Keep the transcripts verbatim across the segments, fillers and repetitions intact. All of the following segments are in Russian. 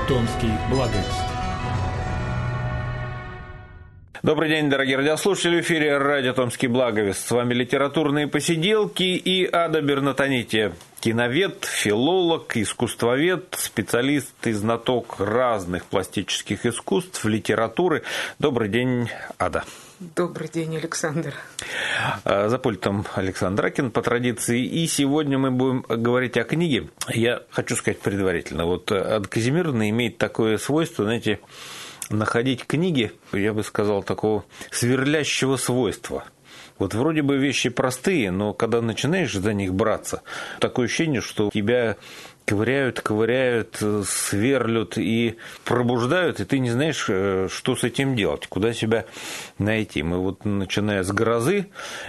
Томский благовест. Добрый день, дорогие радиослушатели. В эфире радио «Томский благовест». С вами литературные посиделки и Ада Бернатонити. Киновед, филолог, искусствовед, специалист и знаток разных пластических искусств, литературы. Добрый день, Ада. Добрый день, Александр. За пультом Александр Ракин по традиции. И сегодня мы будем говорить о книге. Я хочу сказать предварительно. Вот Ада Казимировна имеет такое свойство, знаете, находить книги, я бы сказал, такого сверлящего свойства. Вот вроде бы вещи простые, но когда начинаешь за них браться, такое ощущение, что тебя ковыряют, ковыряют, сверлят и пробуждают, и ты не знаешь, что с этим делать, куда себя найти. Мы вот, начиная с «Грозы»,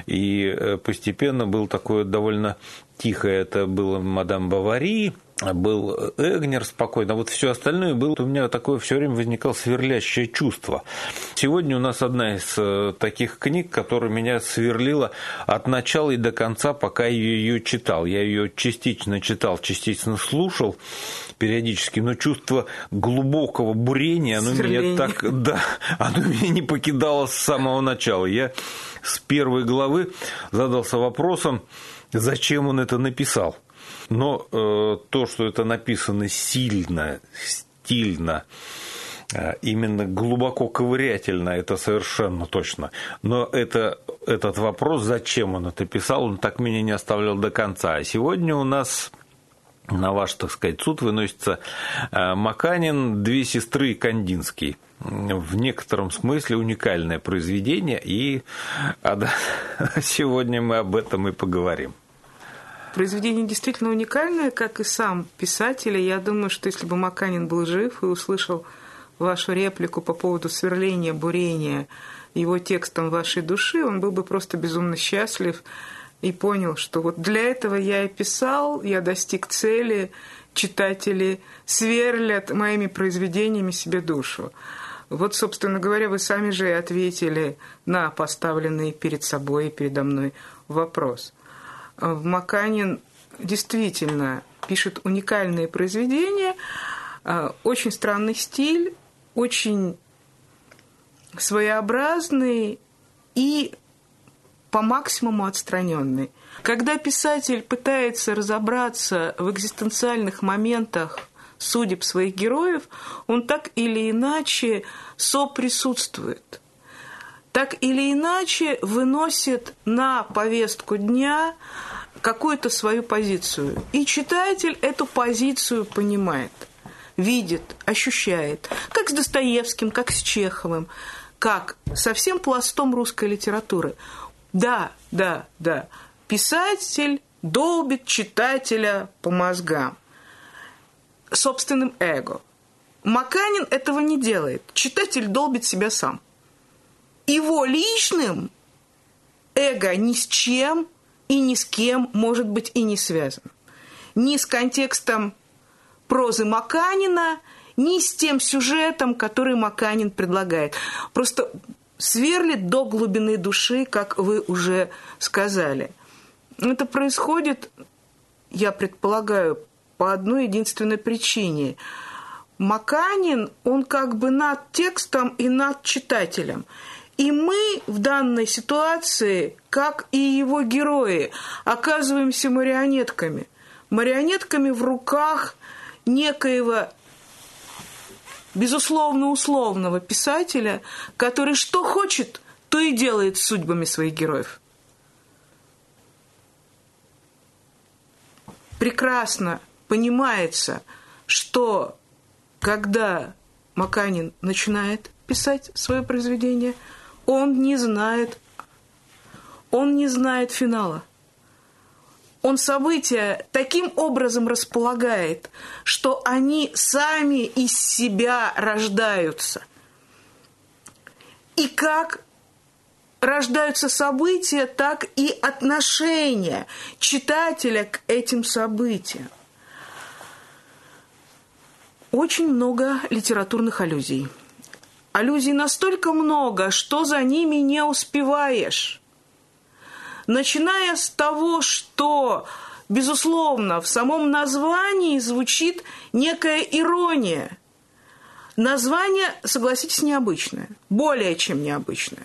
и постепенно был такое довольно тихое, это было «Мадам Бовари», был Эгнер спокойно, вот все остальное было, у меня такое все время возникало сверлящее чувство. Сегодня у нас одна из таких книг, которая меня сверлила от начала и до конца, пока я ее читал. Я ее частично читал, частично слушал периодически, но чувство глубокого бурения, оно меня так, да, оно меня не покидало с самого начала. Я с первой главы задался вопросом, зачем он это написал. Но э, то, что это написано сильно, стильно, э, именно глубоко ковырятельно, это совершенно точно. Но это, этот вопрос, зачем он это писал, он так меня не оставлял до конца. А сегодня у нас на ваш, так сказать, суд выносится э, Маканин «Две сестры» Кандинский. В некотором смысле уникальное произведение, и а, да, сегодня мы об этом и поговорим. Произведение действительно уникальное, как и сам писатель. Я думаю, что если бы Маканин был жив и услышал вашу реплику по поводу сверления, бурения его текстом вашей души, он был бы просто безумно счастлив и понял, что вот для этого я и писал, я достиг цели, читатели сверлят моими произведениями себе душу. Вот, собственно говоря, вы сами же и ответили на поставленный перед собой и передо мной вопрос. Маканин действительно пишет уникальные произведения, очень странный стиль, очень своеобразный и по максимуму отстраненный. Когда писатель пытается разобраться в экзистенциальных моментах судеб своих героев, он так или иначе соприсутствует, так или иначе выносит на повестку дня какую-то свою позицию. И читатель эту позицию понимает, видит, ощущает, как с Достоевским, как с Чеховым, как со всем пластом русской литературы. Да, да, да, писатель долбит читателя по мозгам собственным эго. Маканин этого не делает. Читатель долбит себя сам. Его личным эго ни с чем и ни с кем, может быть, и не связан. Ни с контекстом прозы Маканина, ни с тем сюжетом, который Маканин предлагает. Просто сверлит до глубины души, как вы уже сказали. Это происходит, я предполагаю, по одной единственной причине. Маканин, он как бы над текстом и над читателем. И мы в данной ситуации, как и его герои, оказываемся марионетками. Марионетками в руках некоего, безусловно, условного писателя, который что хочет, то и делает с судьбами своих героев. Прекрасно понимается, что когда Маканин начинает писать свое произведение, он не знает, он не знает финала. Он события таким образом располагает, что они сами из себя рождаются. И как рождаются события, так и отношение читателя к этим событиям. Очень много литературных аллюзий. Аллюзий настолько много, что за ними не успеваешь. Начиная с того, что, безусловно, в самом названии звучит некая ирония. Название, согласитесь, необычное, более чем необычное.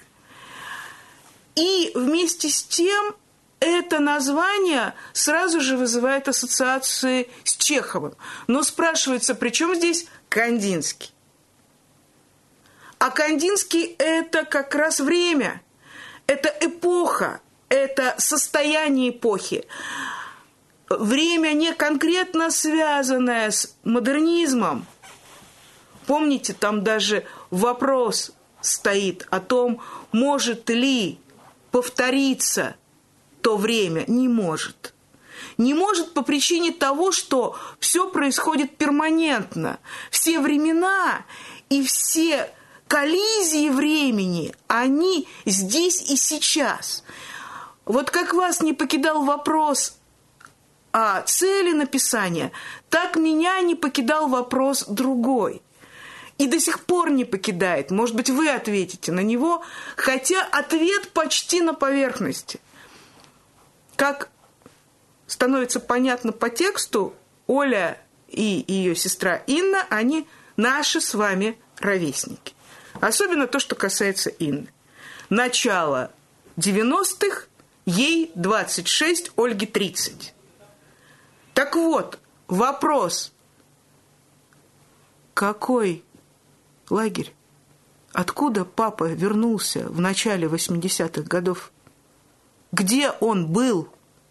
И вместе с тем это название сразу же вызывает ассоциации с Чеховым. Но спрашивается, при чем здесь Кандинский? А Кандинский – это как раз время, это эпоха, это состояние эпохи. Время не конкретно связанное с модернизмом. Помните, там даже вопрос стоит о том, может ли повториться то время. Не может. Не может по причине того, что все происходит перманентно. Все времена и все коллизии времени, они здесь и сейчас. Вот как вас не покидал вопрос о цели написания, так меня не покидал вопрос другой. И до сих пор не покидает. Может быть, вы ответите на него, хотя ответ почти на поверхности. Как становится понятно по тексту, Оля и ее сестра Инна, они наши с вами ровесники. Особенно то, что касается Инны. Начало девяностых, ей двадцать шесть, Ольге тридцать. Так вот, вопрос. Какой лагерь? Откуда папа вернулся в начале восьмидесятых годов? Где он был?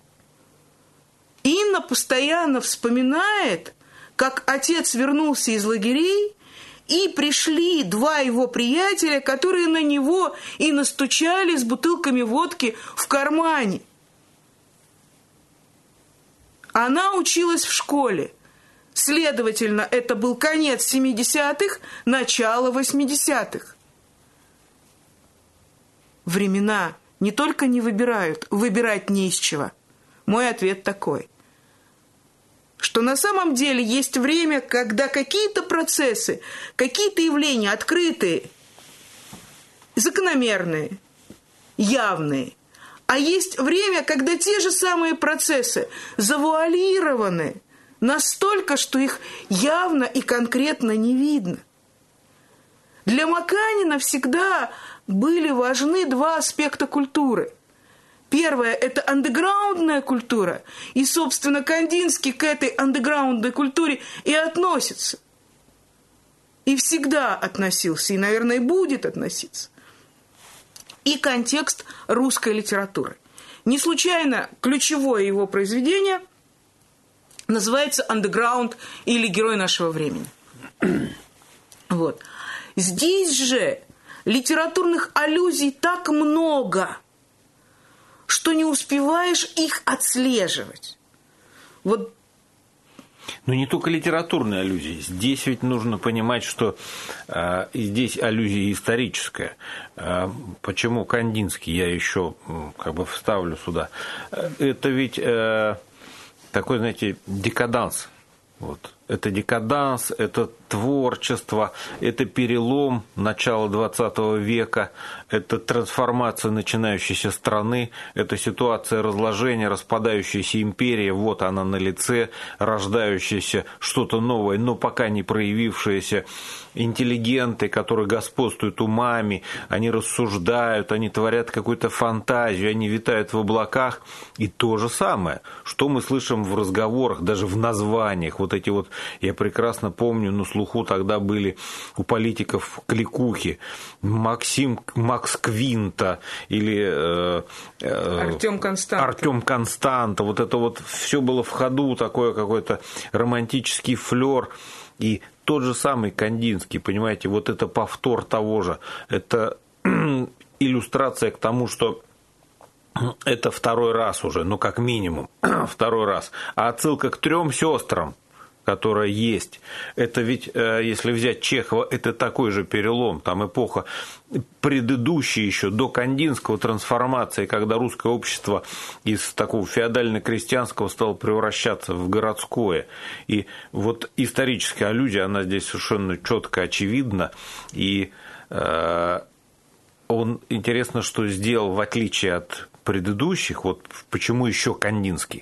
Инна постоянно вспоминает, как отец вернулся из лагерей, и пришли два его приятеля, которые на него и настучали с бутылками водки в кармане. Она училась в школе. Следовательно, это был конец семидесятых, начало восьмидесятых. Времена не только не выбирают, выбирать не из чего. Мой ответ такой, что на самом деле есть время, когда какие-то процессы, какие-то явления открытые, закономерные, явные, а есть время, когда те же самые процессы завуалированы настолько, что их явно и конкретно не видно. Для Маканина всегда были важны два аспекта культуры. Первое – это андеграундная культура, и, собственно, Кандинский к этой андеграундной культуре и относится. И всегда относился, и, наверное, будет относиться. И контекст русской литературы. Не случайно ключевое его произведение называется «Андеграунд» или «Герой нашего времени». Вот. Здесь же литературных аллюзий так много, что не успеваешь их отслеживать. Вот. Ну, не только литературные аллюзии. Здесь ведь нужно понимать, что э, здесь аллюзия историческая. Э, почему Кандинский я еще как бы вставлю сюда? Это ведь э, такой, знаете, декаданс. Вот. Это декаданс, это творчество, это перелом начала двадцатого века, это трансформация начинающейся страны, это ситуация разложения, распадающаяся империя, вот она на лице, рождающееся что-то новое, но пока не проявившиеся интеллигенты, которые господствуют умами, они рассуждают, они творят какую-то фантазию, они витают в облаках. И то же самое, что мы слышим в разговорах, даже в названиях, вот эти вот, я прекрасно помню, на слуху тогда были у политиков кликухи, Максим, Макс Квинта или э, э, Артем Константа. Артем Константа, вот это вот все было в ходу, такой какой-то романтический флер. И тот же самый Кандинский, понимаете, вот это повтор того же, это иллюстрация к тому, что это второй раз уже, ну как минимум второй раз, а отсылка к трем сестрам, которая есть, это ведь, если взять Чехова, это такой же перелом, там эпоха предыдущая еще, до Кандинского трансформации, когда русское общество из такого феодально-крестьянского стало превращаться в городское. И вот историческая аллюзия, она здесь совершенно четко очевидна, и э, он, интересно, что сделал, в отличие от предыдущих, вот почему еще Кандинский.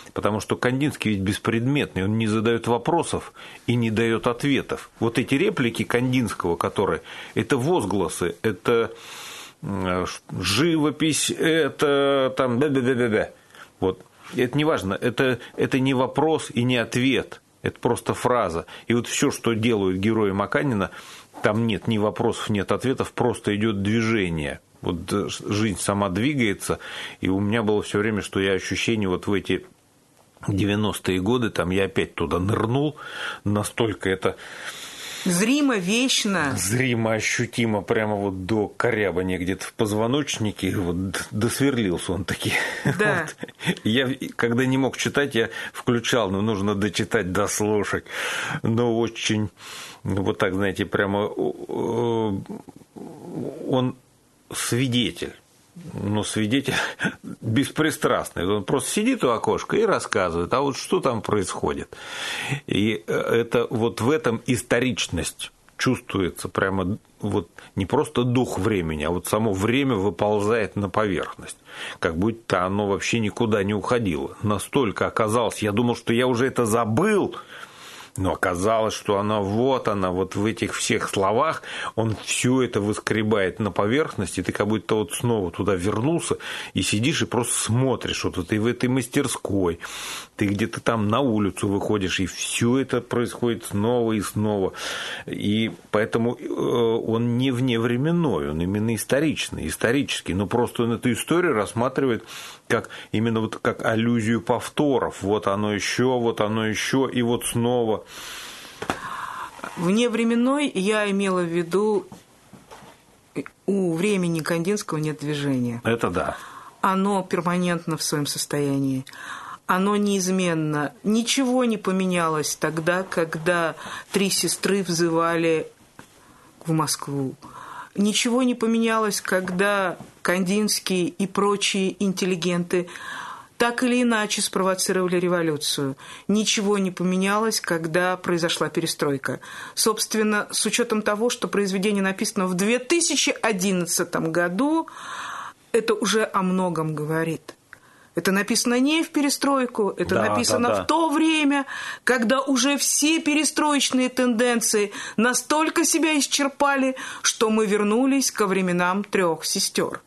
Потому что Кандинский ведь беспредметный, он не задает вопросов и не дает ответов. Вот эти реплики Кандинского, которые, это возгласы, это живопись, это там да-да-да-да-да. Вот. Это не важно, это, это не вопрос и не ответ, это просто фраза. И вот все, что делают герои Маканина, там нет ни вопросов, нет ответов, просто идет движение. Вот жизнь сама двигается, и у меня было все время, что я ощущение вот в эти девяностые годы, там я опять туда нырнул, настолько это... Зримо, вечно. Зримо, ощутимо, прямо вот до корябания где-то в позвоночнике, вот досверлился он таки. Да. Вот. Я, когда не мог читать, я включал, но нужно дочитать, дослушать. Но очень, вот так, знаете, прямо он свидетель. Но свидетель беспристрастный. Он просто сидит у окошка и рассказывает, а вот что там происходит. И это вот в этом историчность чувствуется прямо вот не просто дух времени, а вот само время выползает на поверхность. Как будто оно вообще никуда не уходило. Настолько оказалось, я думал, что я уже это забыл, но оказалось, что она вот она, вот в этих всех словах он все это выскребает на поверхность, и ты как будто вот снова туда вернулся и сидишь и просто смотришь, вот ты в этой мастерской, ты где-то там на улицу выходишь, и все это происходит снова и снова. И поэтому он не вневременной, он именно историчный, исторический, но просто он эту историю рассматривает как именно вот как аллюзию повторов. Вот оно еще, вот оно еще, и вот снова. Вневременной я имела в виду, у времени Кандинского нет движения. Это да. Оно перманентно в своем состоянии. Оно неизменно. Ничего не поменялось тогда, когда три сестры взывали в Москву. Ничего не поменялось, когда Кандинский и прочие интеллигенты так или иначе спровоцировали революцию. Ничего не поменялось, когда произошла перестройка. Собственно, с учетом того, что произведение написано в две тысячи одиннадцатом году, это уже о многом говорит. Это написано не в перестройку, это да, написано да, да. в то время, когда уже все перестроечные тенденции настолько себя исчерпали, что мы вернулись ко временам трех сестер.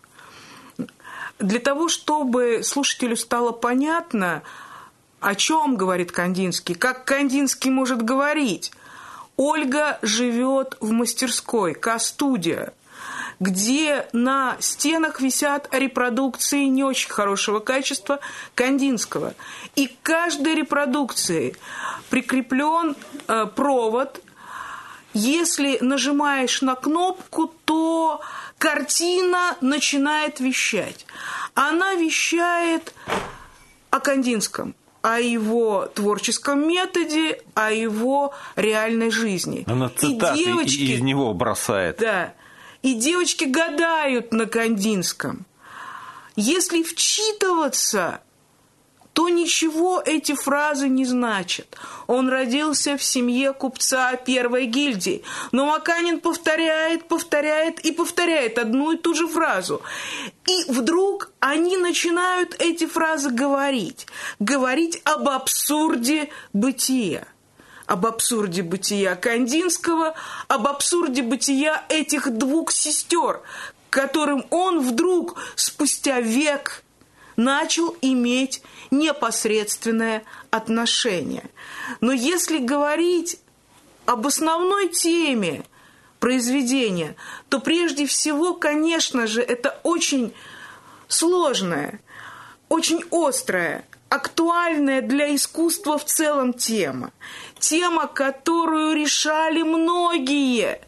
Для того, чтобы слушателю стало понятно, о чем говорит Кандинский, как Кандинский может говорить, Ольга живет в мастерской К-студия, где на стенах висят репродукции не очень хорошего качества Кандинского. И к каждой репродукции прикреплен э, провод. Если нажимаешь на кнопку, то картина начинает вещать. Она вещает о Кандинском, о его творческом методе, о его реальной жизни. Она цитаты и девочки, из него бросает. Да. И девочки гадают на Кандинском. Если вчитываться, то ничего эти фразы не значат. Он родился в семье купца первой гильдии. Но Маканин повторяет, повторяет и повторяет одну и ту же фразу. И вдруг они начинают эти фразы говорить. Говорить об абсурде бытия. Об абсурде бытия Кандинского, об абсурде бытия этих двух сестер, к которым он вдруг спустя век начал иметь непосредственное отношение. Но если говорить об основной теме произведения, то прежде всего, конечно же, это очень сложная, очень острая, актуальная для искусства в целом тема. Тема, которую решали многие.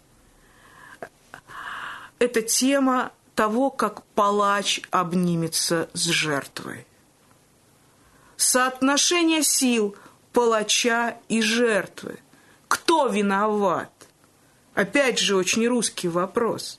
Это тема того, как палач обнимется с жертвой. Соотношение сил палача и жертвы. Кто виноват? Опять же, очень русский вопрос.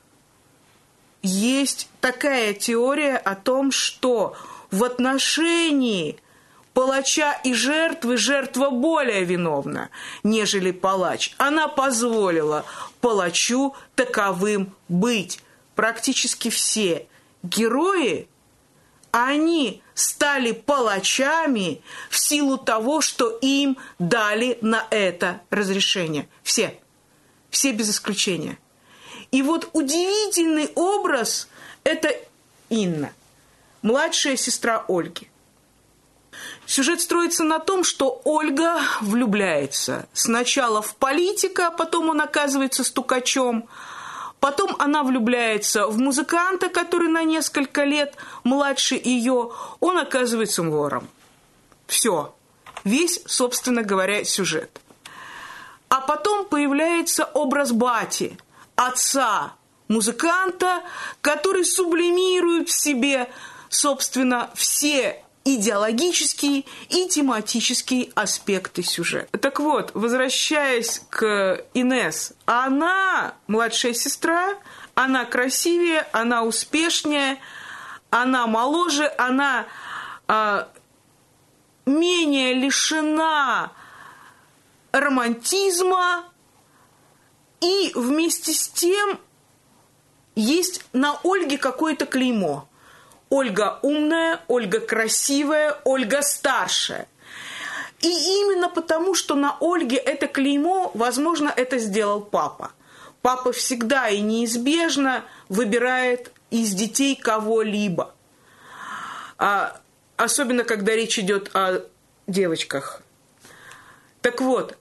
Есть такая теория о том, что в отношении палача и жертвы жертва более виновна, нежели палач. Она позволила палачу таковым быть. Практически все герои, они стали палачами в силу того, что им дали на это разрешение. Все. Все без исключения. И вот удивительный образ – это Инна, младшая сестра Ольги. Сюжет строится на том, что Ольга влюбляется сначала в политика, потом он оказывается стукачом, потом она влюбляется в музыканта, который на несколько лет младше ее, он оказывается вором. Все. Весь, собственно говоря, сюжет. А потом появляется образ бати, отца музыканта, который сублимирует в себе, собственно, все идеологические и тематические аспекты сюжета. Так вот, возвращаясь к Инесс, она младшая сестра, она красивее, она успешнее, она моложе, она а, менее лишена романтизма, и вместе с тем есть на Ольге какое-то клеймо. Ольга умная, Ольга красивая, Ольга старшая. И именно потому, что на Ольге это клеймо, возможно, это сделал папа. Папа всегда и неизбежно выбирает из детей кого-либо. А, особенно, когда речь идет о девочках. Так вот,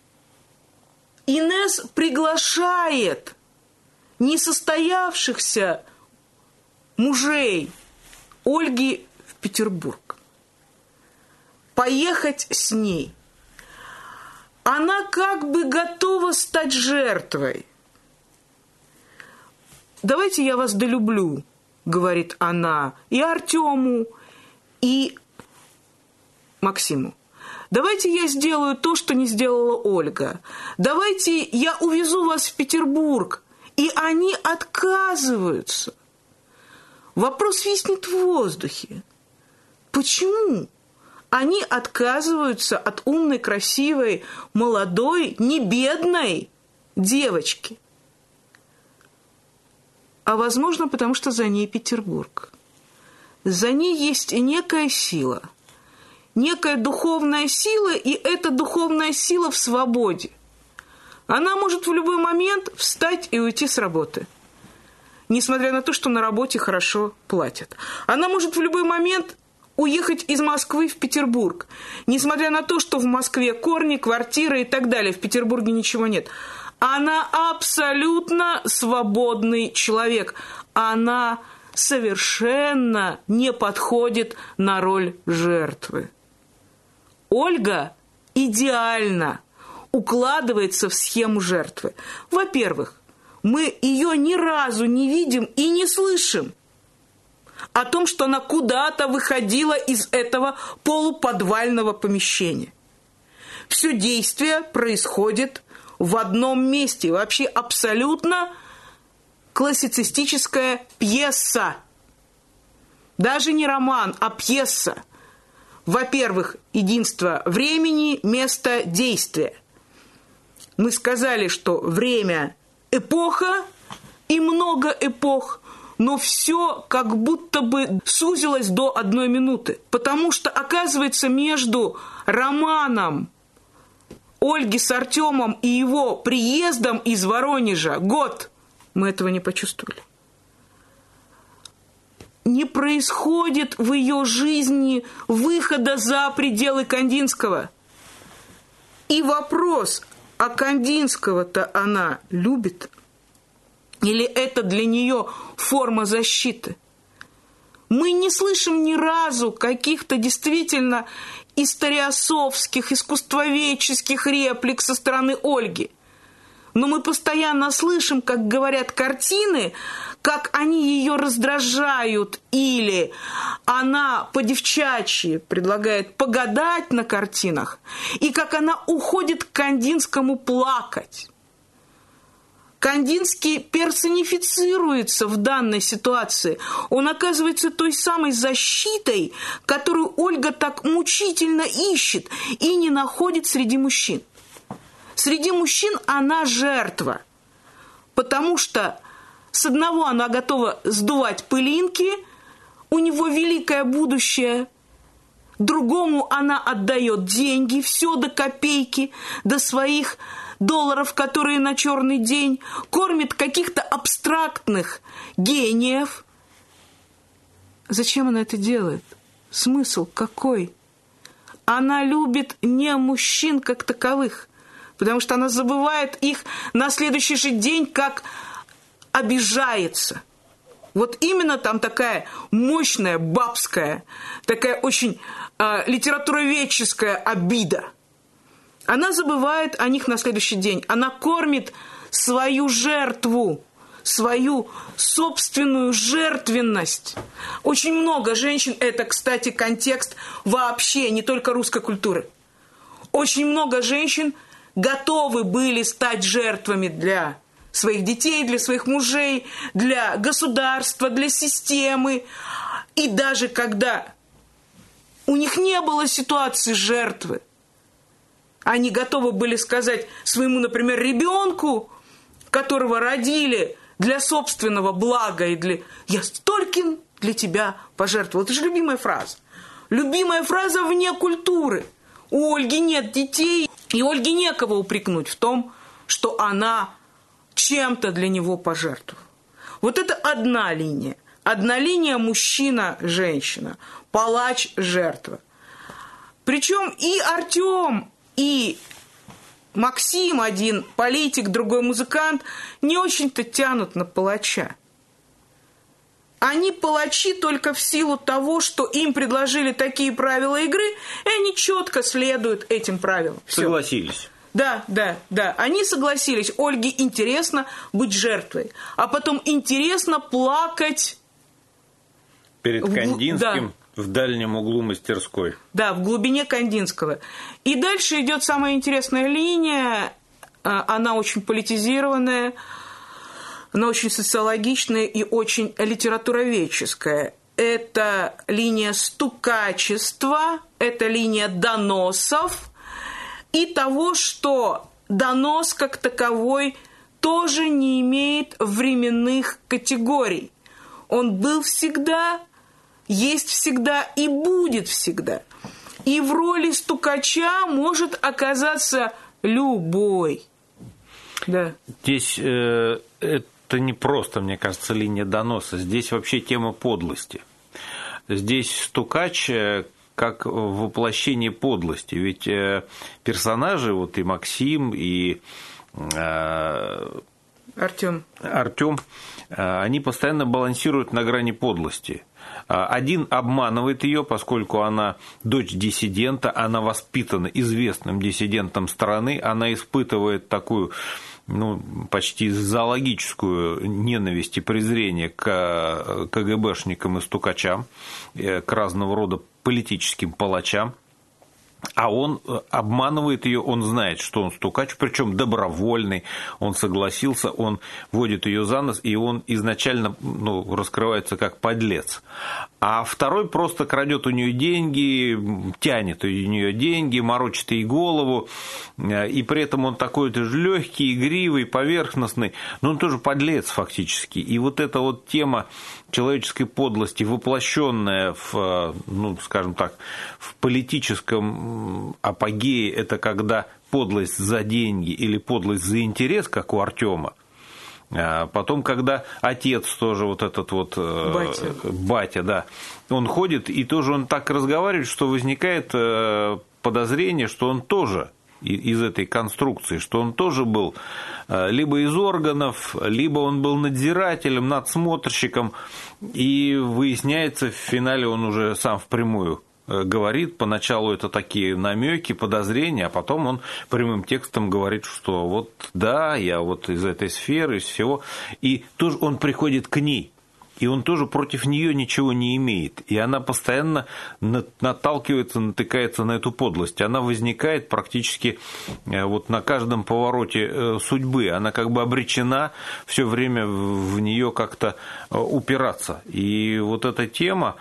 Инесс приглашает несостоявшихся мужей Ольги в Петербург. Поехать с ней. Она как бы готова стать жертвой. «Давайте я вас долюблю», — говорит она, и Артему, и Максиму. «Давайте я сделаю то, что не сделала Ольга. Давайте я увезу вас в Петербург». И они отказываются. Вопрос виснет в воздухе. Почему они отказываются от умной, красивой, молодой, не бедной девочки? А возможно, потому что за ней Петербург. За ней есть некая сила, некая духовная сила, и эта духовная сила в свободе. Она может в любой момент встать и уйти с работы, несмотря на то, что на работе хорошо платят. Она может в любой момент уехать из Москвы в Петербург, несмотря на то, что в Москве корни, квартиры и так далее, в Петербурге ничего нет. Она абсолютно свободный человек. Она совершенно не подходит на роль жертвы. Ольга идеально укладывается в схему жертвы. Во-первых, мы ее ни разу не видим и не слышим о том, что она куда-то выходила из этого полуподвального помещения. Все действие происходит в одном месте. Вообще абсолютно классицистическая пьеса. Даже не роман, а пьеса. Во-первых, единство времени, место, действия. Мы сказали, что время – эпоха и много эпох, но все как будто бы сузилось до одной минуты. Потому что, оказывается, между романом Ольги с Артемом и его приездом из Воронежа год, мы этого не почувствовали. Не происходит в ее жизни выхода за пределы Кандинского. И вопрос, а Кандинского-то она любит? Или это для нее форма защиты? Мы не слышим ни разу каких-то действительно историосовских, искусствоведческих реплик со стороны Ольги. Но мы постоянно слышим, как говорят картины, как они ее раздражают, или она по-девчачьи предлагает погадать на картинах, и как она уходит к Кандинскому плакать. Кандинский персонифицируется в данной ситуации. Он оказывается той самой защитой, которую Ольга так мучительно ищет и не находит среди мужчин. Среди мужчин она жертва, потому что с одного она готова сдувать пылинки, у него великое будущее, другому она отдает деньги, все до копейки, до своих долларов, которые на черный день, кормит каких-то абстрактных гениев. Зачем она это делает? Смысл какой? Она любит не мужчин как таковых, потому что она забывает их на следующий же день, как обижается. Вот именно там такая мощная, бабская, такая очень э, литературоведческая обида. Она забывает о них на следующий день. Она кормит свою жертву, свою собственную жертвенность. Очень много женщин, это, кстати, контекст вообще не только русской культуры. Очень много женщин готовы были стать жертвами для своих детей, для своих мужей, для государства, для системы. И даже когда у них не было ситуации жертвы, они готовы были сказать своему, например, ребенку, которого родили для собственного блага и для «я стольким для тебя пожертвовал». Это же любимая фраза. Любимая фраза вне культуры. У Ольги нет детей, и Ольге некого упрекнуть в том, что она чем-то для него пожертвовала. Вот это одна линия. Одна линия мужчина-женщина, палач-жертва. Причем и Артем, и Максим, один политик, другой музыкант, не очень-то тянут на палача. Они палачи только в силу того, что им предложили такие правила игры, и они четко следуют этим правилам. Все. Согласились. Да, да, да. Они согласились. Ольге интересно быть жертвой, а потом интересно плакать перед Кандинским. Да. В дальнем углу мастерской. Да, в глубине Кандинского. И дальше идет самая интересная линия. Она очень политизированная, она очень социологичная и очень литературоведческая. Это линия стукачества, это линия доносов и того, что донос как таковой тоже не имеет временных категорий. Он был всегда, есть всегда и будет всегда. И в роли стукача может оказаться любой. Да. Здесь э, это не просто, мне кажется, линия доноса. Здесь вообще тема подлости. Здесь стукач э, как воплощение подлости. Ведь э, персонажи, вот и Максим, и э, Артём, Артём, э, они постоянно балансируют на грани подлости. Один обманывает ее, поскольку она дочь диссидента, она воспитана известным диссидентом страны, она испытывает такую, ну, почти зоологическую ненависть и презрение к КГБшникам и стукачам, к разного рода политическим палачам. А он обманывает ее, он знает, что он стукач, причем добровольный, он согласился, он водит ее за нос, и он изначально, ну, раскрывается как подлец. А второй просто крадет у нее деньги, тянет у нее деньги, морочит ей голову, и при этом он такой же легкий, игривый, поверхностный, но он тоже подлец фактически. И вот эта вот тема человеческой подлости, воплощенная в, ну, скажем так, в политическом апогее, это когда подлость за деньги или подлость за интерес, как у Артема. А потом, когда отец тоже вот этот вот батя. батя, да, он ходит, и тоже он так разговаривает, что возникает подозрение, что он тоже из этой конструкции, что он тоже был либо из органов, либо он был надзирателем, надсмотрщиком, и выясняется, в финале он уже сам впрямую говорит, поначалу это такие намеки, подозрения, а потом он прямым текстом говорит, что вот да, я вот из этой сферы, из всего, и тоже он приходит к ней. И он тоже против нее ничего не имеет. И она постоянно наталкивается, натыкается на эту подлость. Она возникает практически вот на каждом повороте судьбы. Она как бы обречена все время в нее как-то упираться. И вот эта тема,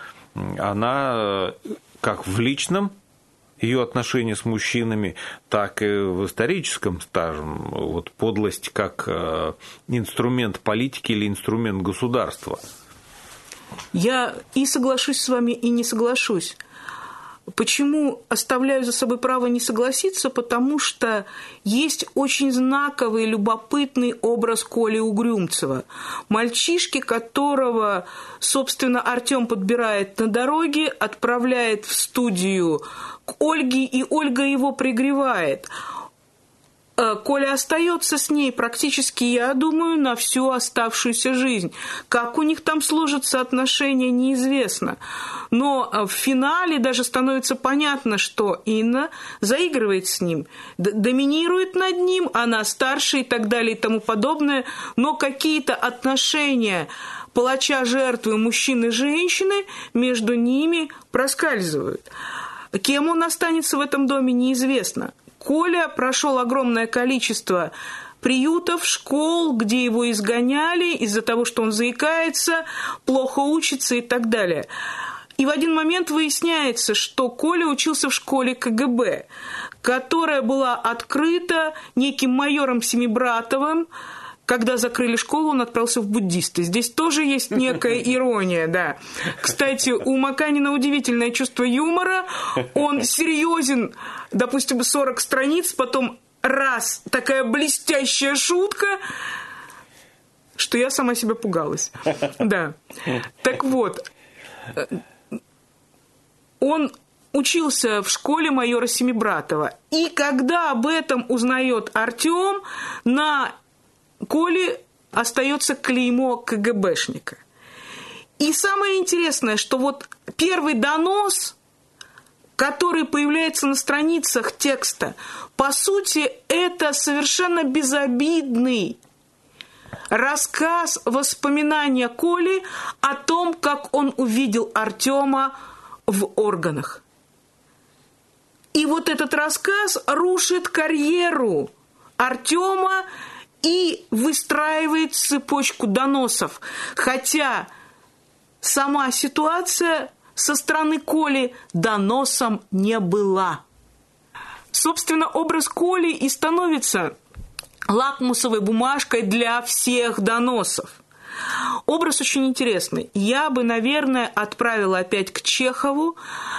она как в личном, ее отношения с мужчинами, так и в историческом, скажем, вот подлость как инструмент политики или инструмент государства. Я и соглашусь с вами, и не соглашусь. Почему оставляю за собой право не согласиться? Потому что есть очень знаковый, любопытный образ Коли Угрюмцева. Мальчишки, которого, собственно, Артём подбирает на дороге, отправляет в студию к Ольге, и Ольга его пригревает. Коля остается с ней практически, я думаю, на всю оставшуюся жизнь. Как у них там сложатся отношения, неизвестно. Но в финале даже становится понятно, что Инна заигрывает с ним, доминирует над ним, она старше и так далее и тому подобное. Но какие-то отношения палача-жертвы мужчины и женщины между ними проскальзывают. Кем он останется в этом доме, неизвестно. Коля прошел огромное количество приютов, школ, где его изгоняли из-за того, что он заикается, плохо учится и так далее. И в один момент выясняется, что Коля учился в школе ка гэ бэ, которая была открыта неким майором Семибратовым. Когда закрыли школу, он отправился в буддисты. Здесь тоже есть некая ирония, да. Кстати, у Маканина удивительное чувство юмора. Он серьезен, допустим, сорок страниц, потом раз, такая блестящая шутка, что я сама себя пугалась. Да. Так вот, он учился в школе майора Семибратова. И когда об этом узнает Артём, на Коле остается клеймо ка гэ бэшника. И самое интересное, что вот первый донос, который появляется на страницах текста, по сути, это совершенно безобидный рассказ, воспоминания Коли о том, как он увидел Артёма в органах. И вот этот рассказ рушит карьеру Артёма и выстраивает цепочку доносов. Хотя сама ситуация со стороны Коли доносом не была. Собственно, образ Коли и становится лакмусовой бумажкой для всех доносов. Образ очень интересный. Я бы, наверное, отправила опять к Чехову,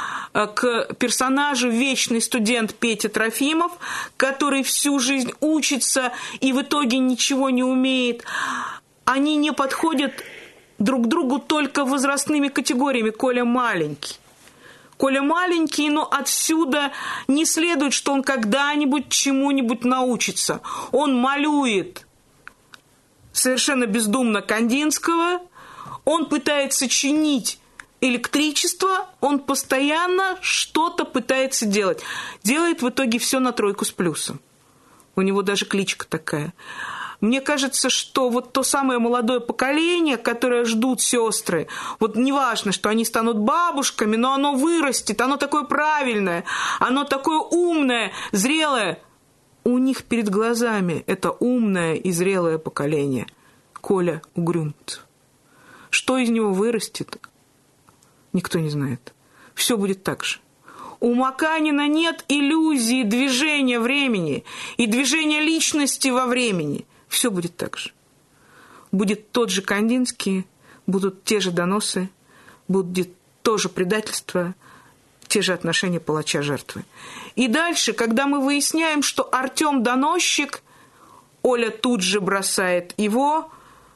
к персонажу вечный студент Петя Трофимов, который всю жизнь учится и в итоге ничего не умеет. Они не подходят друг другу только возрастными категориями. Коля маленький. Коля маленький, но отсюда не следует, что он когда-нибудь чему-нибудь научится. Он малюет совершенно бездумно Кандинского, он пытается чинить электричество, он постоянно что-то пытается делать. Делает в итоге все на тройку с плюсом. У него даже кличка такая. Мне кажется, что вот то самое молодое поколение, которое ждут сестры, вот неважно, что они станут бабушками, но оно вырастет, оно такое правильное, оно такое умное, зрелое. У них перед глазами это умное и зрелое поколение. Коля Угрюмцев. Что из него вырастет, никто не знает. Все будет так же. У Маканина нет иллюзии движения времени и движения личности во времени. Все будет так же. Будет тот же Кандинский, будут те же доносы, будет то же предательство, те же отношения палача-жертвы. И дальше, когда мы выясняем, что Артём доносчик, Оля тут же бросает его.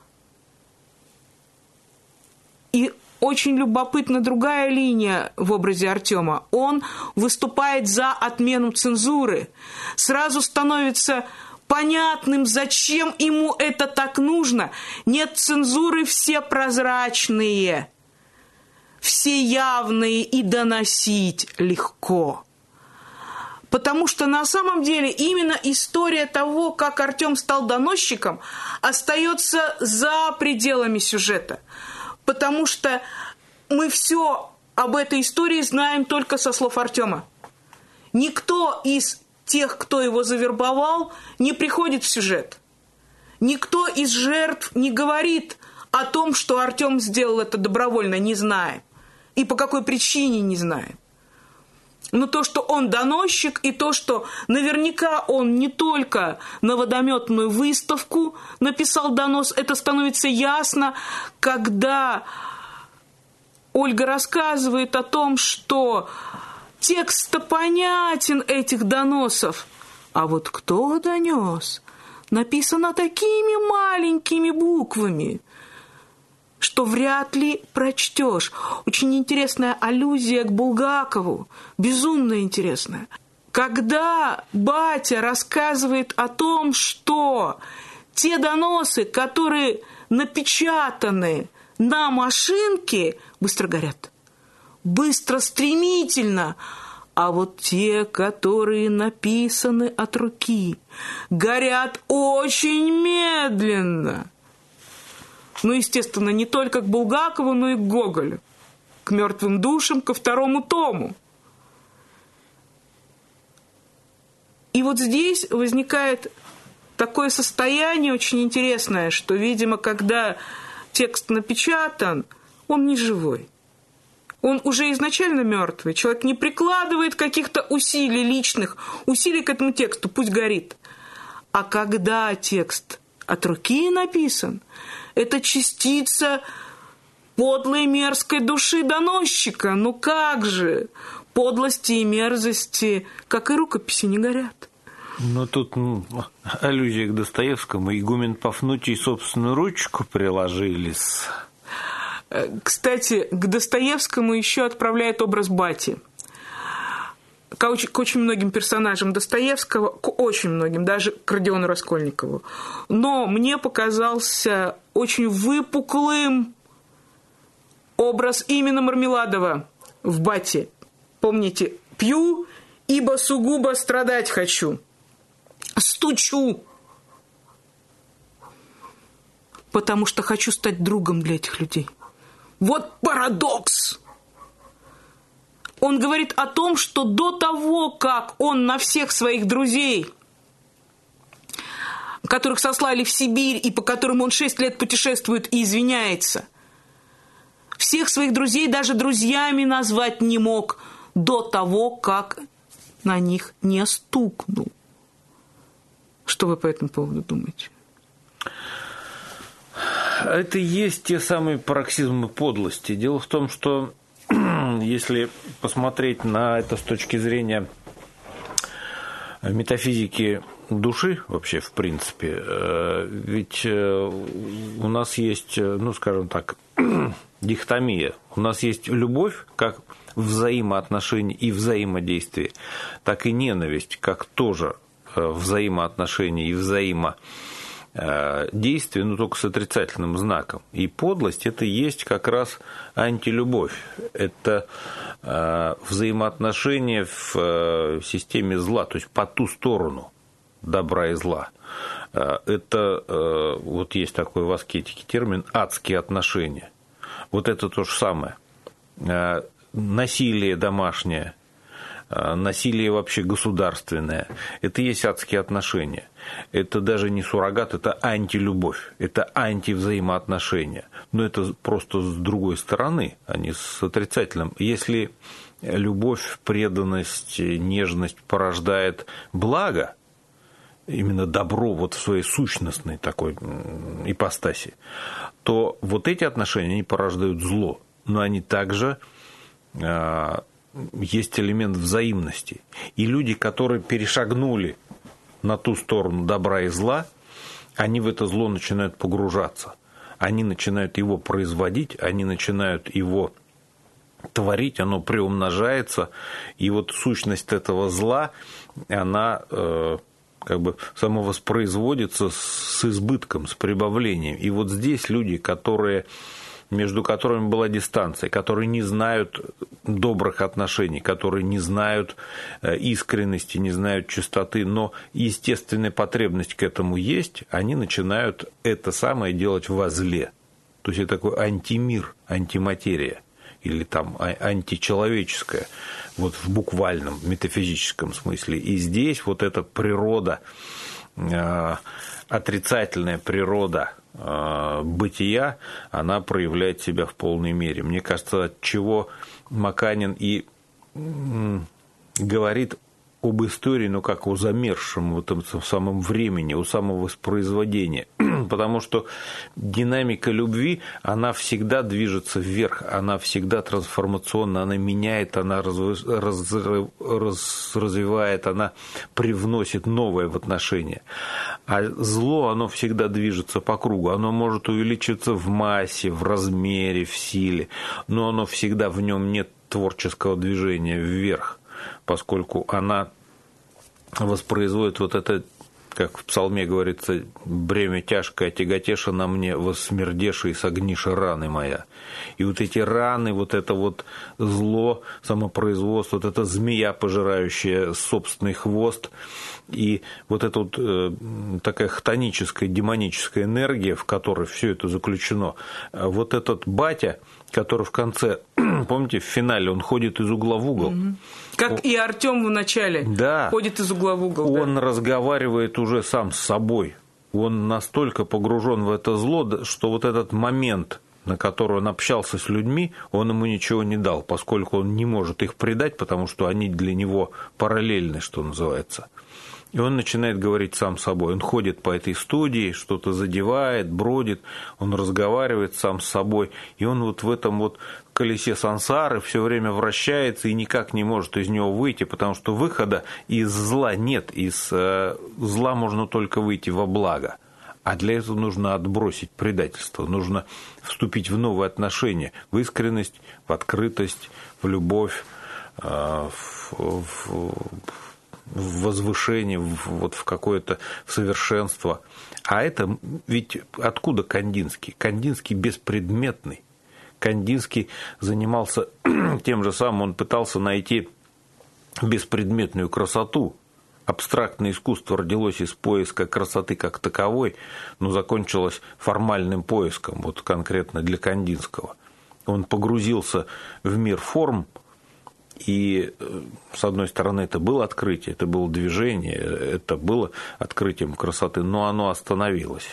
И очень любопытна другая линия в образе Артёма. Он выступает за отмену цензуры. Сразу становится понятным, зачем ему это так нужно. Нет цензуры, все прозрачные, все явные, и доносить легко. Потому что на самом деле именно история того, как Артём стал доносчиком, остается за пределами сюжета. Потому что мы все об этой истории знаем только со слов Артёма. Никто из тех, кто его завербовал, не приходит в сюжет. Никто из жертв не говорит о том, что Артём сделал это добровольно, не знаем. И по какой причине, не знаем. Но то, что он доносчик, и то, что наверняка он не только на водометную выставку написал донос, это становится ясно, когда Ольга рассказывает о том, что текст-то понятен этих доносов, а вот кто донес, написано такими маленькими буквами, что вряд ли прочтешь. Очень интересная аллюзия к Булгакову, безумно интересная. Когда батя рассказывает о том, что те доносы, которые напечатаны на машинке, быстро горят, быстро, стремительно, а вот те, которые написаны от руки, горят очень медленно. Ну, естественно, не только к Булгакову, но и к Гоголю, к «Мертвым душам», ко второму тому. И вот здесь возникает такое состояние очень интересное, что, видимо, когда текст напечатан, он не живой. Он уже изначально мертвый. Человек не прикладывает каких-то усилий личных, усилий к этому тексту, пусть горит. А когда текст от руки написан, это частица подлой мерзкой души доносчика. Ну как же? Подлости и мерзости, как и рукописи, не горят. Ну, тут ну, аллюзия к Достоевскому. Игумен Пафнутий собственную ручку приложились. Кстати, к Достоевскому еще отправляет образ бати. К очень, к очень многим персонажам Достоевского, к очень многим, даже к Родиону Раскольникову. Но мне показался очень выпуклым образ именно Мармеладова в бате. Помните, пью, ибо сугубо страдать хочу. Стучу, потому что хочу стать другом для этих людей. Вот парадокс. Он говорит о том, что до того, как он на всех своих друзей, которых сослали в Сибирь и по которым он шесть лет путешествует и извиняется, всех своих друзей даже друзьями назвать не мог до того, как на них не стукнул. Что вы по этому поводу думаете? Это и есть те самые пароксизмы подлости. Дело в том, что если посмотреть на это с точки зрения метафизики души вообще, в принципе, ведь у нас есть, ну, скажем так, дихотомия. У нас есть любовь как взаимоотношение и взаимодействие, так и ненависть как тоже взаимоотношения и взаимодействие, но только с отрицательным знаком. И подлость – это и есть как раз антилюбовь. Это взаимоотношения в системе зла, то есть по ту сторону добра и зла. Это, вот есть такой в аскетике термин «адские отношения». Вот это то же самое. Насилие домашнее, насилие вообще государственное – это и есть адские отношения. Это даже не суррогат, это антилюбовь, это антивзаимоотношения. Но это просто с другой стороны, а не с отрицательным. Если любовь, преданность, нежность порождает благо, именно добро вот в своей сущностной такой ипостаси, то вот эти отношения, они порождают зло, но они также есть элемент взаимности. И люди, которые перешагнули на ту сторону добра и зла, они в это зло начинают погружаться. Они начинают его производить, они начинают его творить, оно приумножается. И вот сущность этого зла, она э, как бы самовоспроизводится с избытком, с прибавлением. И вот здесь люди, которые... между которыми была дистанция, которые не знают добрых отношений, которые не знают искренности, не знают чистоты, но естественная потребность к этому есть, они начинают это самое делать во зле. То есть это такой антимир, антиматерия или там античеловеческое, вот в буквальном метафизическом смысле. И здесь вот эта природа, отрицательная природа бытия, она проявляет себя в полной мере. Мне кажется, от чего Маканин и говорит об истории, ну, как о замерзшем в этом самом времени, о самовоспроизводении. потому что динамика любви, она всегда движется вверх, она всегда трансформационна, она меняет, она раз, раз, раз, развивает, она привносит новое в отношения. А зло, оно всегда движется по кругу, оно может увеличиться в массе, в размере, в силе, но оно всегда, в нем нет творческого движения вверх, поскольку она воспроизводит вот это, как в псалме говорится, бремя тяжкое тяготеша на мне, воссмердеши и согниши раны моя. И вот эти раны, вот это вот зло, самопроизводство, вот эта змея, пожирающая собственный хвост, и вот эта вот э, такая хтоническая, демоническая энергия, в которой все это заключено, вот этот батя, который в конце, помните, в финале он ходит из угла в угол. Угу. Как он, и Артем в начале, да, ходит из угла в угол. Он да. разговаривает уже сам с собой. Он настолько погружен в это зло, что вот этот момент, на который он общался с людьми, он ему ничего не дал, поскольку он не может их предать, потому что они для него параллельны, что называется. И он начинает говорить сам с собой. Он ходит по этой студии, что-то задевает, бродит, он разговаривает сам с собой. И он вот в этом вот колесе сансары все время вращается и никак не может из него выйти, потому что выхода из зла нет. Из э, зла можно только выйти во благо. А для этого нужно отбросить предательство, нужно вступить в новые отношения, в искренность, в открытость, в любовь, э, в, в в возвышение, вот в какое-то совершенство. А это ведь откуда Кандинский? Кандинский беспредметный. Кандинский занимался тем же самым, он пытался найти беспредметную красоту. Абстрактное искусство родилось из поиска красоты как таковой, но закончилось формальным поиском, вот конкретно для Кандинского. Он погрузился в мир форм, и, с одной стороны, это было открытие, это было движение, это было открытием красоты, но оно остановилось.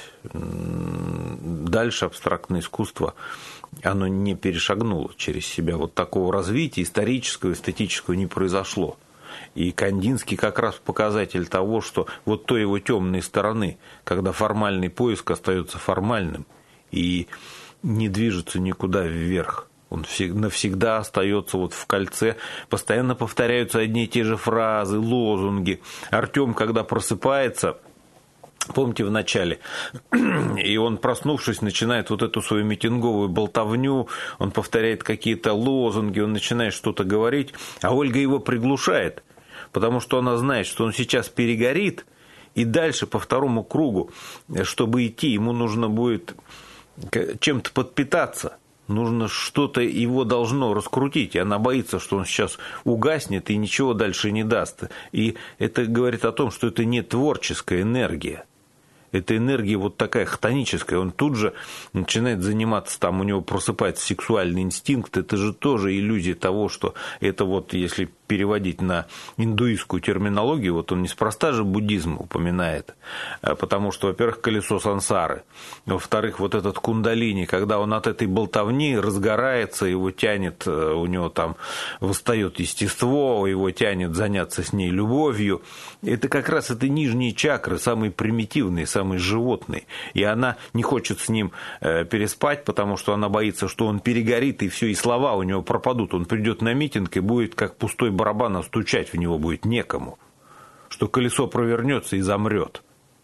Дальше абстрактное искусство, оно не перешагнуло через себя. Вот такого развития исторического, эстетического не произошло. И Кандинский как раз показатель того, что вот той его темной стороны, когда формальный поиск остается формальным и не движется никуда вверх. Он навсегда остается вот в кольце, постоянно повторяются одни и те же фразы, лозунги. Артем, когда просыпается, помните в начале, и он, проснувшись, начинает вот эту свою митинговую болтовню, он повторяет какие-то лозунги, он начинает что-то говорить, а Ольга его приглушает, потому что она знает, что он сейчас перегорит, и дальше по второму кругу, чтобы идти, ему нужно будет чем-то подпитаться. Нужно что-то, его должно раскрутить, и она боится, что он сейчас угаснет и ничего дальше не даст. И это говорит о том, что это не творческая энергия. Это энергия вот такая хтоническая. Он тут же начинает заниматься, там у него просыпается сексуальный инстинкт. Это же тоже иллюзия того, что это вот, если переводить на индуистскую терминологию, вот он неспроста же буддизм упоминает, потому что, во-первых, колесо сансары, во-вторых, вот этот кундалини, когда он от этой болтовни разгорается, его тянет, у него там восстает естество, его тянет заняться с ней любовью, это как раз это нижние чакры, самые примитивные, самые животные, и она не хочет с ним переспать, потому что она боится, что он перегорит, и все, и слова у него пропадут, он придет на митинг и будет как пустой барабан, а стучать в него будет некому, что колесо провернется и замрет.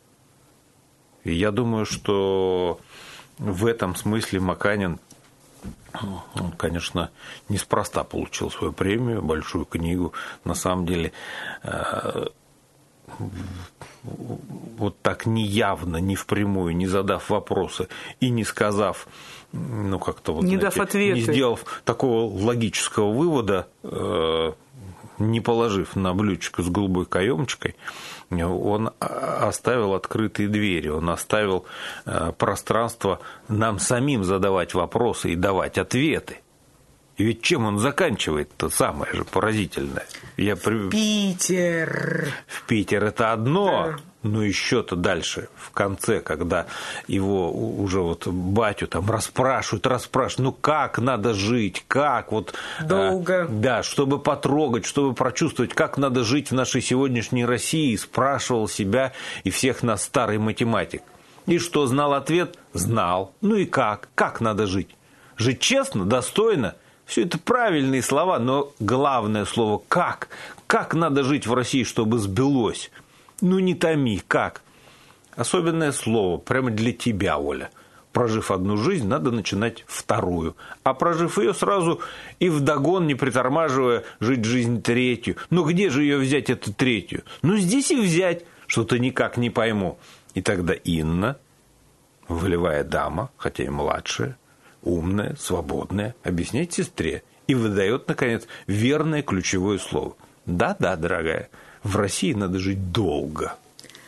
И я думаю, что в этом смысле Маканин, он, конечно, неспроста получил свою премию, большую книгу. На самом деле, вот так неявно, не впрямую, не задав вопросы и не сказав, ну, как-то вот, не знаете, дав ответы, не сделав такого логического вывода, не положив на блюдечко с голубой каемочкой, он оставил открытые двери, он оставил пространство нам самим задавать вопросы и давать ответы. И ведь чем он заканчивает-то самое же поразительное? Я... Питер. В Питер это одно, да. Но еще-то дальше, в конце, когда его уже вот батю там расспрашивают, расспрашивают, ну как надо жить, как вот... Долго. А, да, чтобы потрогать, чтобы прочувствовать, как надо жить в нашей сегодняшней России, спрашивал себя и всех нас старый математик. И что, знал ответ? Знал. Ну и как? Как надо жить? Жить честно, достойно? Все это правильные слова, но главное слово «как». Как надо жить в России, чтобы сбылось? Ну не томи, как? Особенное слово прямо для тебя, Оля. Прожив одну жизнь, надо начинать вторую. А прожив ее сразу и вдогон, не притормаживая, жить жизнь третью. Ну где же ее взять, эту третью? Ну здесь и взять. Что-то никак не пойму. И тогда Инна, волевая дама, хотя и младшая, умная, свободная, объясняет сестре и выдает, наконец, верное ключевое слово. Да-да, дорогая, в России надо жить долго.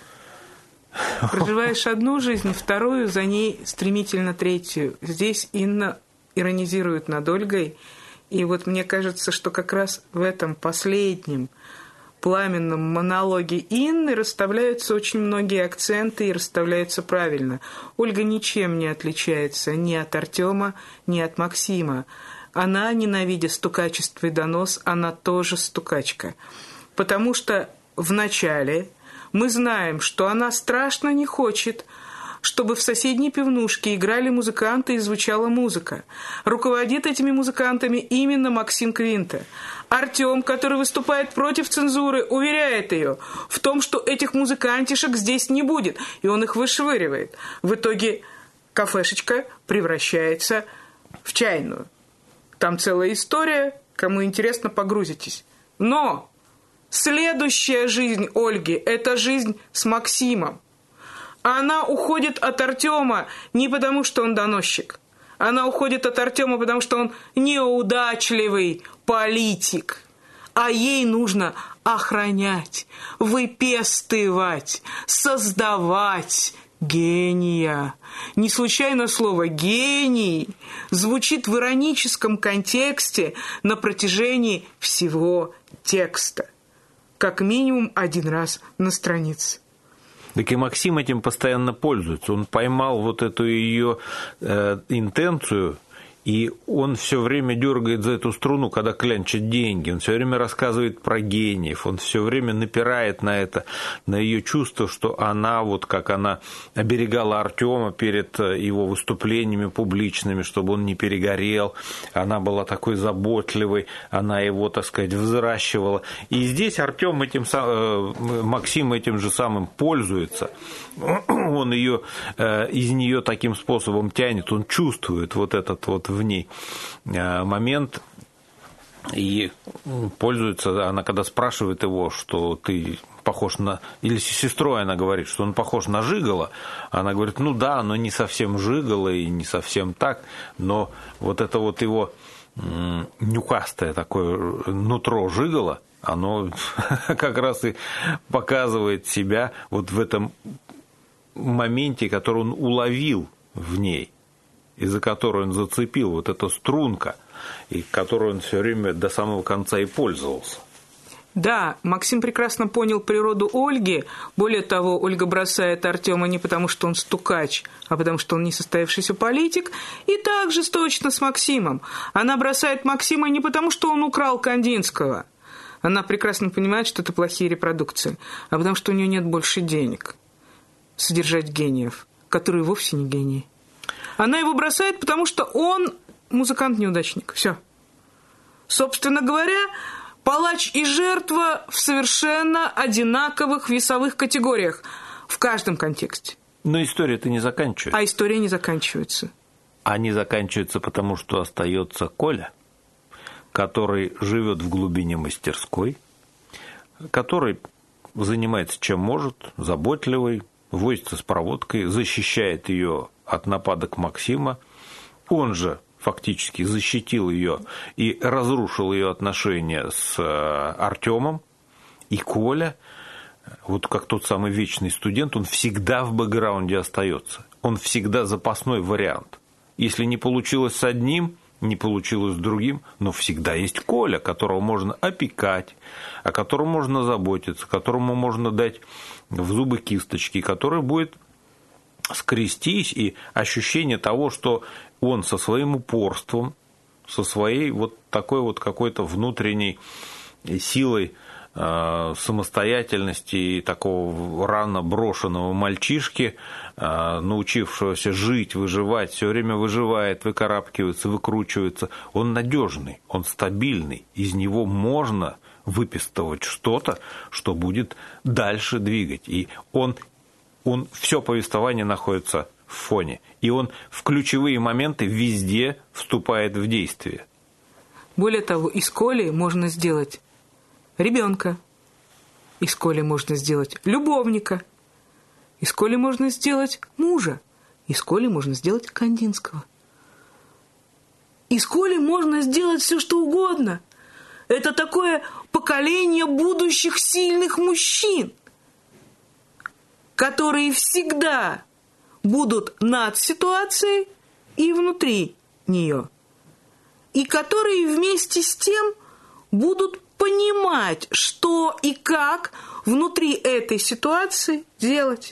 Проживаешь одну жизнь, вторую, за ней стремительно третью. Здесь Инна иронизирует над Ольгой. И вот мне кажется, что как раз в этом последнем пламенном монологе Инны расставляются очень многие акценты и расставляются правильно. Ольга ничем не отличается ни от Артема, ни от Максима. Она, ненавидя стукачество и донос, она тоже стукачка. Потому что вначале мы знаем, что она страшно не хочет, чтобы в соседней пивнушке играли музыканты и звучала музыка. Руководит этими музыкантами именно Максим Квинта. Артем, который выступает против цензуры, уверяет ее в том, что этих музыкантишек здесь не будет, и он их вышвыривает. В итоге кафешечка превращается в чайную. Там целая история, кому интересно, погрузитесь. Но следующая жизнь Ольги – это жизнь с Максимом. Она уходит от Артема не потому, что он доносчик. Она уходит от Артема, потому что он неудачливый политик. А ей нужно охранять, выпестывать, создавать гения. Не случайно слово «гений» звучит в ироническом контексте на протяжении всего текста. Как минимум один раз на странице. Так и Максим этим постоянно пользуется. Он поймал вот эту ее э, интенцию, и он все время дергает за эту струну, когда клянчат деньги. Он все время рассказывает про гениев, он все время напирает на это, на ее чувство, что она, вот как она оберегала Артема перед его выступлениями публичными, чтобы он не перегорел. Она была такой заботливой, она его, так сказать, взращивала. И здесь Артем этим, Максим этим же самым пользуется. Он ее из нее таким способом тянет, он чувствует вот этот вот в ней момент и пользуется. Она когда спрашивает его, что ты похож на... Или с сестрой она говорит, что он похож на Жигало. Она говорит, ну да, но не совсем Жигало и не совсем так, но вот это вот его нюхастое такое нутро Жигало, оно как раз и показывает себя вот в этом моменте, который он уловил в ней, из-за которой он зацепил, вот эта струнка, и которой он все время до самого конца и пользовался. Да, Максим прекрасно понял природу Ольги. Более того, Ольга бросает Артема не потому, что он стукач, а потому, что он несостоявшийся политик. И также точно с Максимом. Она бросает Максима не потому, что он украл Кандинского. Она прекрасно понимает, что это плохие репродукции, а потому, что у нее нет больше денег содержать гениев, которые вовсе не гении. Она его бросает, потому что он музыкант-неудачник. Все. Собственно говоря, палач и жертва в совершенно одинаковых весовых категориях в каждом контексте. Но история-то не заканчивается. А история не заканчивается. А не заканчивается потому, что остается Коля, который живет в глубине мастерской, который занимается чем может, заботливый, возится с проводкой, защищает ее от нападок Максима. Он же фактически защитил ее и разрушил ее отношения с Артемом. И Коля, вот как тот самый вечный студент, он всегда в бэкграунде остается. Он всегда запасной вариант. Если не получилось с одним, не получилось с другим, но всегда есть Коля, которого можно опекать, о котором можно заботиться, которому можно дать в зубы кисточки, который будет скрестись, и ощущение того, что он со своим упорством, со своей вот такой вот какой-то внутренней силой самостоятельности и такого рано брошенного мальчишки, научившегося жить, выживать, все время выживает, выкарабкивается, выкручивается. Он надежный, он стабильный, из него можно выпистывать что-то, что будет дальше двигать. И он, он все повествование находится в фоне, и он в ключевые моменты везде вступает в действие. Более того, из Коли можно сделать ребенка, из Коли можно сделать любовника, из Коли можно сделать мужа, из Коли можно сделать Кандинского. Из Коли можно сделать все, что угодно. Это такое поколение будущих сильных мужчин, которые всегда будут над ситуацией и внутри нее, и которые вместе с тем будут понимать, что и как внутри этой ситуации делать.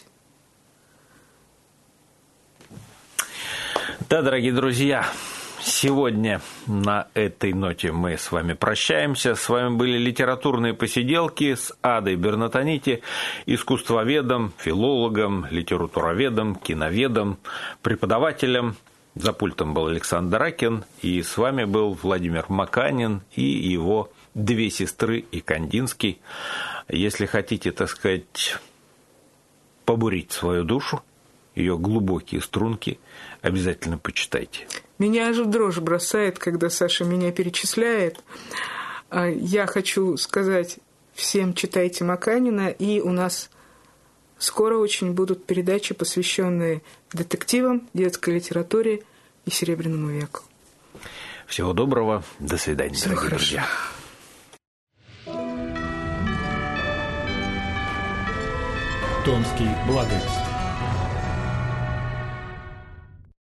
Да, дорогие друзья, сегодня на этой ноте мы с вами прощаемся. С вами были литературные посиделки с Адой Бернатонити, искусствоведом, филологом, литературоведом, киноведом, преподавателем. За пультом был Александр Ракин, и с вами был Владимир Маканин и его две сестры и Кандинский. Если хотите, так сказать, побурить свою душу, ее глубокие струнки, обязательно почитайте. Меня аж в дрожь бросает, когда Саша меня перечисляет. Я хочу сказать всем: читайте Маканина, и у нас скоро очень будут передачи, посвященные детективам, детской литературе и Серебряному веку. Всего доброго, до свидания, Всего дорогие хорошо. друзья. Томский благовест.